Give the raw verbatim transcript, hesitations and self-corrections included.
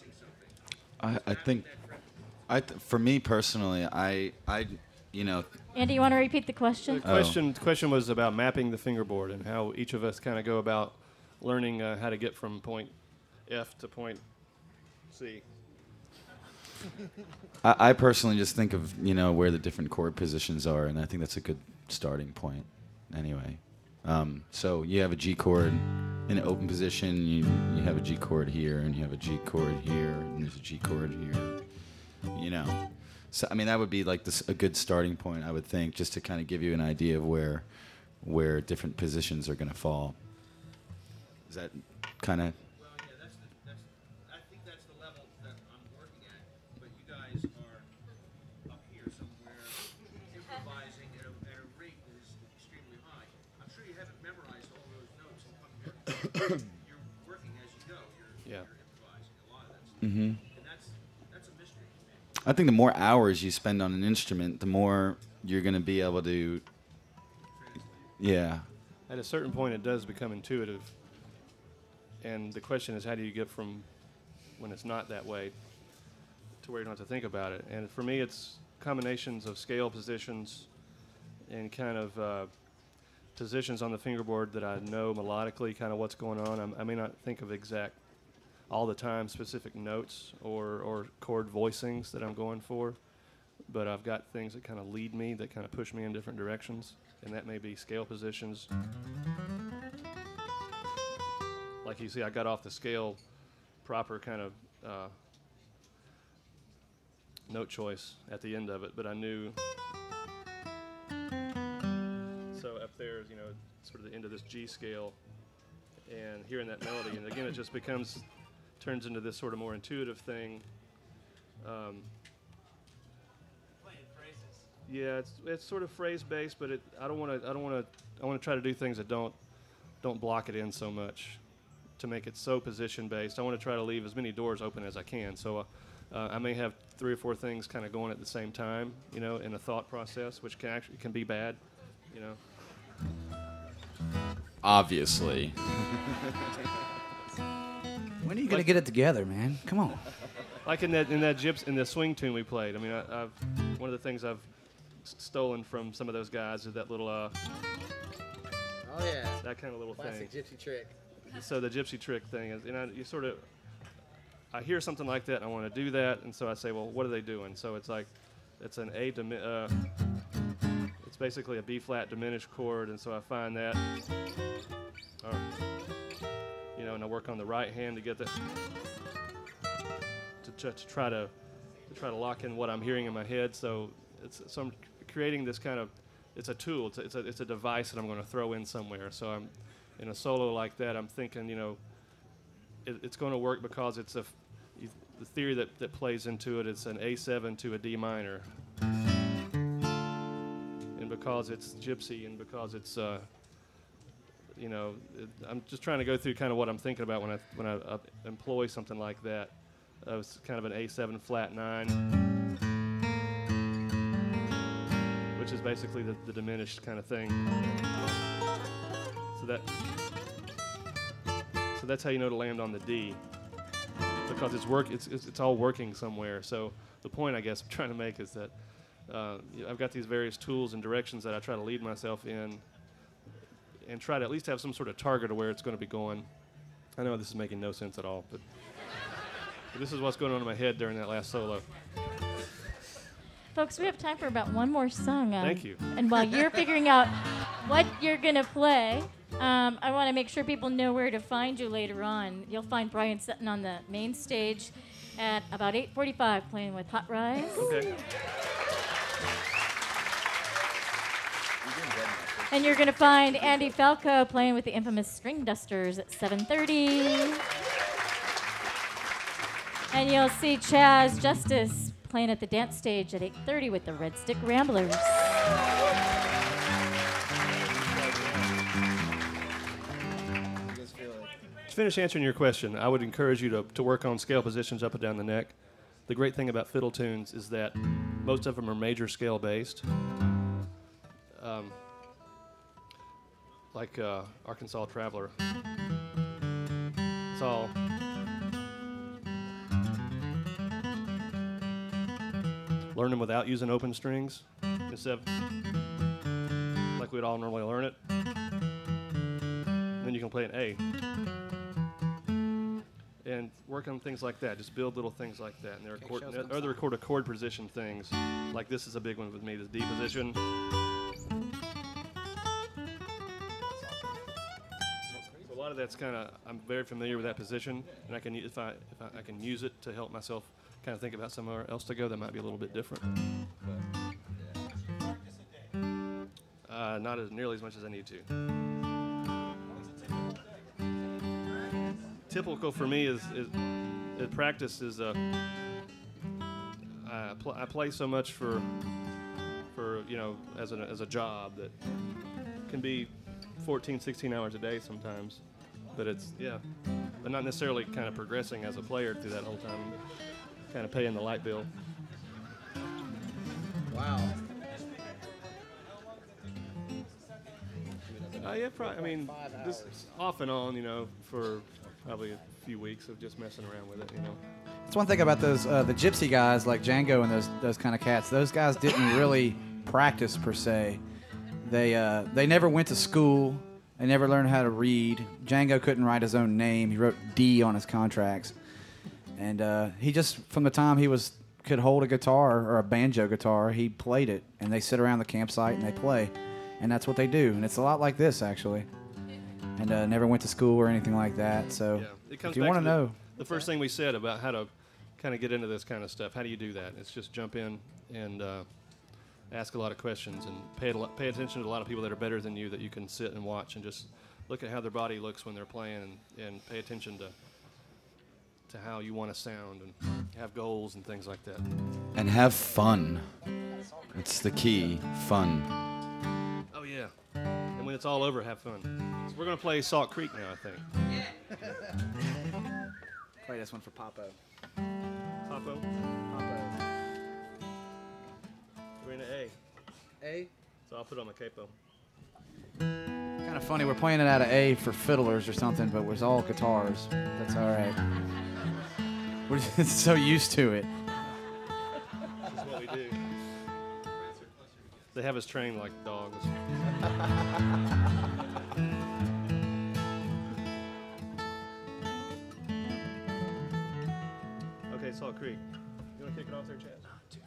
I, I think, I th- for me personally, I, I, you know, Andy, you want to repeat the The question? question, the question was about mapping the fingerboard and how each of us kind of go about learning uh, how to get from point F to point C. I, I personally just think of, you know, where the different chord positions are, and I think that's a good starting point. Anyway, um, so you have a G chord in an open position. You you have a G chord here, and you have a G chord here, and there's a G chord here. You know, so I mean that would be like this, a good starting point, I would think, just to kind of give you an idea of where where different positions are going to fall. Is that kind of? Well, yeah, that's the that's I think that's the level that I'm working at. But you guys are up here somewhere, improvising at a, at a rate that is extremely high. I'm sure you haven't memorized all those notes and come here. You're working as you go. You're, Yeah. you're improvising a lot of that stuff, Mm-hmm. and that's that's a mystery to me. I think the more hours you spend on an instrument, the more you're going to be able to. Yeah. At a certain point, it does become intuitive. And the question is, how do you get from when it's not that way to where you don't have to think about it? And for me, it's combinations of scale positions and kind of uh, positions on the fingerboard that I know melodically kind of what's going on. I'm, I may not think of exact all the time specific notes or, or chord voicings that I'm going for, but I've got things that kind of lead me, that kind of push me in different directions, and that may be scale positions. Like you see, I got off the scale proper kind of uh, note choice at the end of it, but I knew. So up there is, you know, sort of the end of this G scale, and hearing that melody, and again, it just becomes, turns into this sort of more intuitive thing. Um, Playing phrases. yeah, it's it's sort of phrase based, but it I don't want to I don't want to I want to try to do things that don't don't block it in so much, to make it so position based. I want to try to leave as many doors open as I can. So uh, uh, I may have three or four things kind of going at the same time, you know, in a thought process, which can actually can be bad, you know. Obviously. When are you gonna get it together, man? Come on. Like in that in that gyps in the swing tune we played. I mean, I, I've one of the things I've s- stolen from some of those guys is that little uh Oh yeah. that kind of little Classic thing. gypsy trick. So the gypsy trick thing is, you know, you sort of, I hear something like that and I want to do that, and so I say, well, what are they doing? So it's like, it's an A dimi- uh, it's basically a B flat diminished chord, and so I find that, or, you know, and I work on the right hand to get that, to, tr- to try to, to try to lock in what I'm hearing in my head. So it's so I'm creating this kind of, it's a tool, it's a, it's a, it's a device that I'm going to throw in somewhere. So I'm, in a solo like that, I'm thinking, you know, it, it's going to work because it's a, f- you, the theory that, that plays into it, it's an A seven to a D minor. And because it's gypsy and because it's, uh, you know, it, I'm just trying to go through kind of what I'm thinking about when I, when I uh, employ something like that. Uh, it's kind of an A seven flat nine, which is basically the, the diminished kind of thing. So that, so that's how you know to land on the D, because it's work. It's, it's it's all working somewhere. So the point I guess I'm trying to make is that uh, you know, I've got these various tools and directions that I try to lead myself in, and try to at least have some sort of target of where it's going to be going. I know this is making no sense at all, but, but this is what's going on in my head during that last solo. Folks, we have time for about one more song. Um, Thank you. And while you're figuring out what you're going to play, um, I want to make sure people know where to find you later on. You'll find Brian Sutton on the main stage at about eight forty-five playing with Hot Rise. Okay. And you're going to find Andy Falco playing with the infamous String Dusters at seven thirty. And you'll see Chaz Justice playing at the dance stage at eight thirty with the Red Stick Ramblers. To finish answering your question, I would encourage you to, to work on scale positions up and down the neck. The great thing about fiddle tunes is that most of them are major scale based. Um, like uh, Arkansas Traveler. It's all learn them without using open strings instead of like we'd all normally learn it. Then you can play an A. And work on things like that. Just build little things like that. And there are Okay, chord, show us other some chord, chord position things. Like this is a big one with me, this D position. So a lot of that's kind of, I'm very familiar with that position, and I can, u- if I, if I, I can use it to help myself kind of think about somewhere else to go that might be a little bit different. Uh, not as nearly as much as I need to. Typical for me is, is, is practice is uh, I, pl- I play so much for for you know as a as a job that can be fourteen, sixteen hours a day sometimes, but it's yeah, but not necessarily kind of progressing as a player through that whole time, kind of paying the light bill. Wow. Uh, yeah, probably. I mean, just off and on, you know, for probably a few weeks of just messing around with it, you know. That's one thing about those uh, the gypsy guys like Django and those those kind of cats. Those guys didn't really practice per se. They uh, they never went to school. They never learned how to read. Django couldn't write his own name. He wrote D on his contracts, and uh, he just from the time he was could hold a guitar or a banjo guitar, he played it. And they sit around the campsite and they play, and that's what they do. And it's a lot like this actually. And uh, never went to school or anything like that. So Yeah, it comes if you back want to to the- know. The first thing we said about how to kind of get into this kind of stuff, how do you do that? It's just jump in and uh, ask a lot of questions and pay, a lot, pay attention to a lot of people that are better than you that you can sit and watch and just look at how their body looks when they're playing and, and pay attention to to how you want to sound and have goals and things like that. And have fun. That's the key. Fun. Oh, yeah. And when it's all over, have fun. So we're going to play Salt Creek now, I think. Play this one for Popo. Papo, Popo. we're in an A. A. So I'll put on my capo. Kind of funny. We're playing it out of A for fiddlers or something, but we're all guitars. That's all right. We're just so used to it. That's what we do. They have us trained like dogs. Okay, Salt Creek. You want to kick it off there, Chaz?